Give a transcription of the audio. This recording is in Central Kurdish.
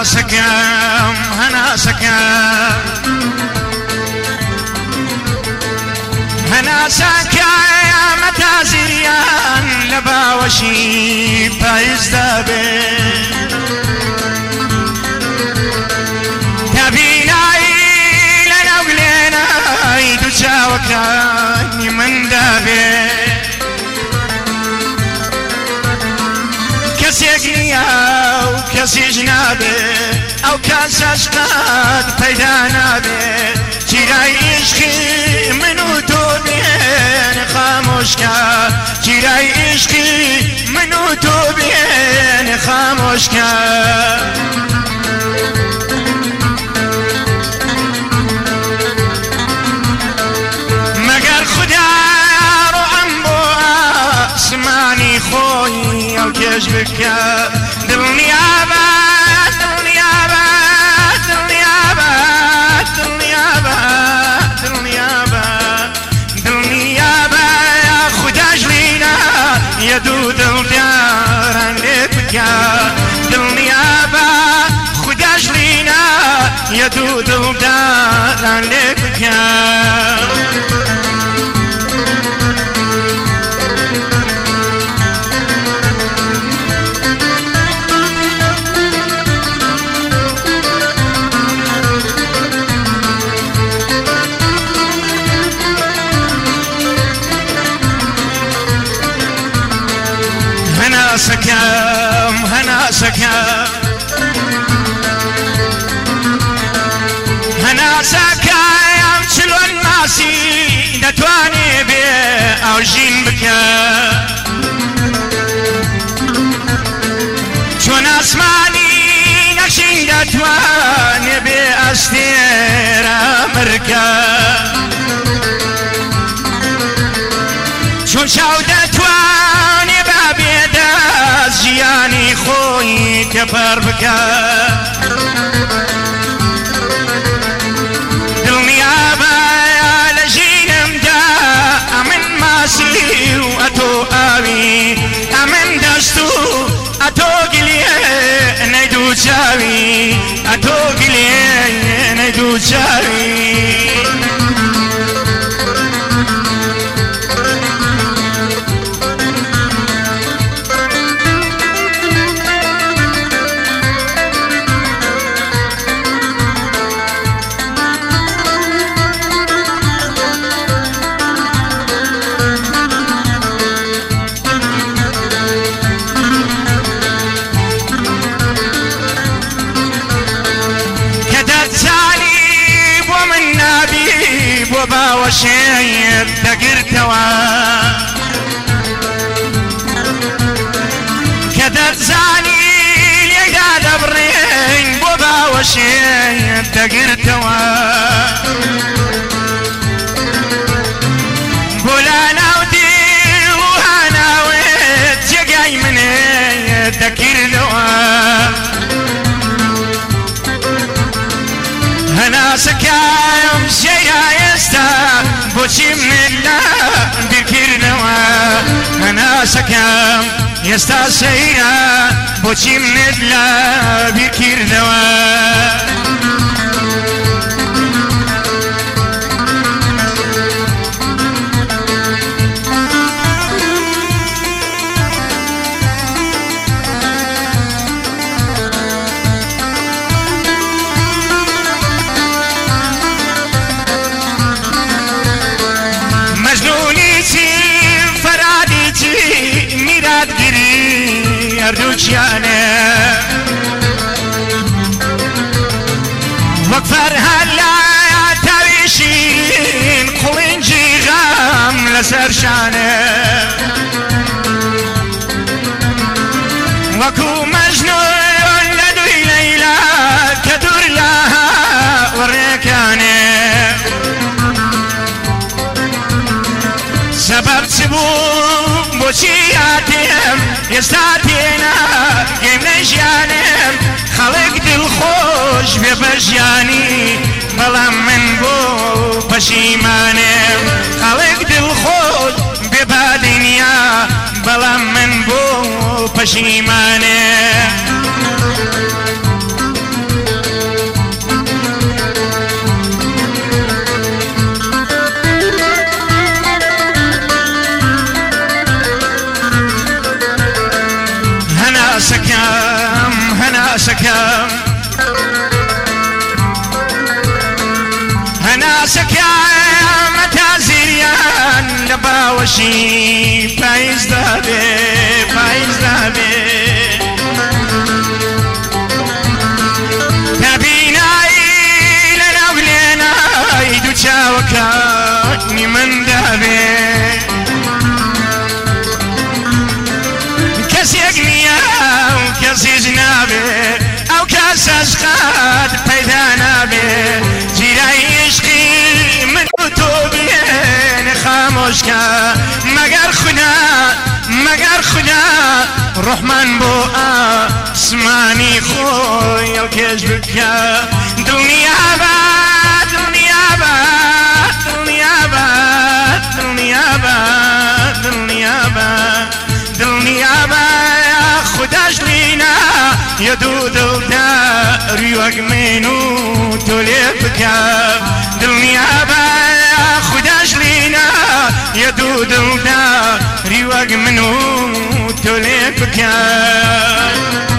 هەناسەکەم هەناسەکەم هەناسەکەم تازیان لە باوەشی پایزدا بێ تەبینایی لە ناو گلێنەی دوو چاوەکانی مندا بێ کەسێک نییە و کەسیش نابێ ئەو کەس عەشقات پەیدا نابێ چیرای عیشقی من و تۆ بێنە خامۆشکە چیرای عیشقی من و تۆ بێنە خامۆشکە مەگەر خوددا ڕۆحەم بۆ ئاسمانی خۆی ئەو کێش بکە دڵنیابە دڵنیابە دڵنیابە دڵنیابە دڵنیابە دڵنیابە خودداش لینە یە دوو دڵداران لێ بکە دڵنیابە خودداش لینە یە دوو دڵداران لێ بکە هەناسەکەم هەناسەکەم هەناسەکەم چلۆن ماسی دەتوانێ بێ ئەو ژین بکە چۆن ئاسمانی نەخشین دەتوانێ بێ ئەستێرە مرکە چۆن چاو دەتوانێ بە بێدەست ژیانی خۆی تێپەر بکە دڵنیابە لە ژینمدا ئەمن ماسی و ئەتۆ ئاوی ئەمن دەست و ئەتۆ گلێنەی دوو چاوی ئەتۆ گلێنەی دوو چاوی باوەشێت دەگرتەوە کە دەتزانی لێدا دەبڕێن بۆ باوەشێت دەگرتەوە بۆ لا ناو دڵ و هاناوێت جێگای منێت دەکردەوە هەناسەکەم سێرا ئێستا بۆچی منت لە بیرکردنەوە هەناسەکەم ئێستا سەیرا بۆچی منت لە بیرکردنەوە هەردووچیانە وەک فەرهاد لە تاویشین قوڵنجی غام لەسەر شانە وەکو مەجنون لە دووی لەیلا کە دوور لە هاوڕێکانێ سەبەب چ بوو بۆچی هاتێم ئێستا تێنا گەیم لە ژیانم خەڵک دڵخۆش بێ بە ژیانی بەڵام من بۆ پەشیمانم خەڵک دڵخۆش بێ بە دنیا بەڵام من بۆ پەشیمانم هەناسەکەم مەتا زیریان لە باوەشی پاییز دابێ نبینایی لەناو لێنای دوو چاوەکانی من دابێ کەسێک نییە و کەسیش نابێ ئەو کەسەش قەت پەیدا نابێ جیرای عشقی من و تۆ بێنێ خامۆشکە مەگەر خوددا ڕحمان بۆ ئاسمانی خۆی ئەڵکێش بکە دڵنیابە خودداش لینە یە دوو دڵداری وەک من و تۆ لێ بکە دڵنیابە خودداش لینە یە دوو دڵداری وەک من و تۆ لێ بکە